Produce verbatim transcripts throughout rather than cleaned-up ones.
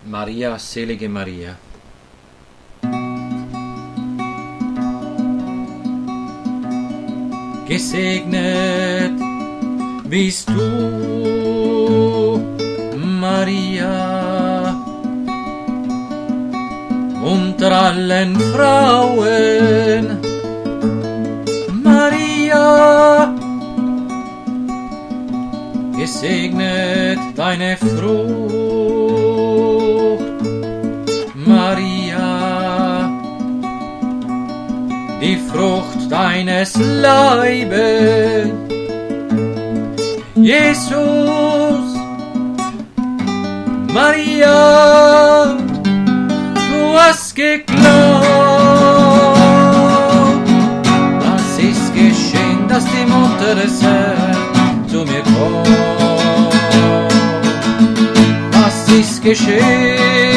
Maria, selige Maria. Gesegnet bist du, Maria, unter allen Frauen. Maria, gesegnet deine Frucht. Maria, die Frucht deines Leibes. Jesus, Maria, du hast geglaubt. Was ist geschehen, dass die Mutter des Herrn zu mir kommt? Was ist geschehen?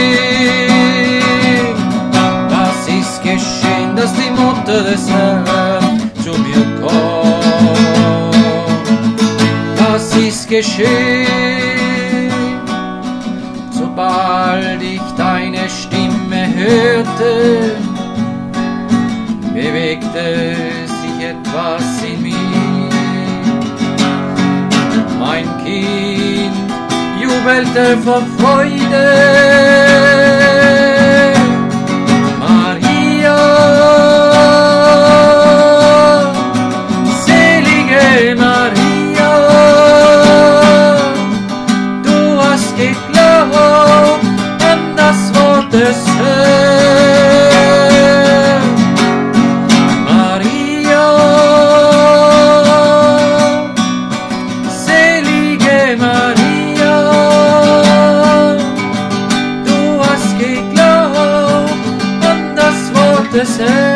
Was ist geschehen, dass die Mutter des Herrn zu mir kommt? Was ist geschehen? Sobald ich deine Stimme hörte, bewegte sich etwas in mir. Mein Kind jubelte vor Freude. Maria, selige Maria, du hast geglaubt an das Wort des Herrn. Maria, selige Maria, du hast geglaubt an das Wort des Herrn.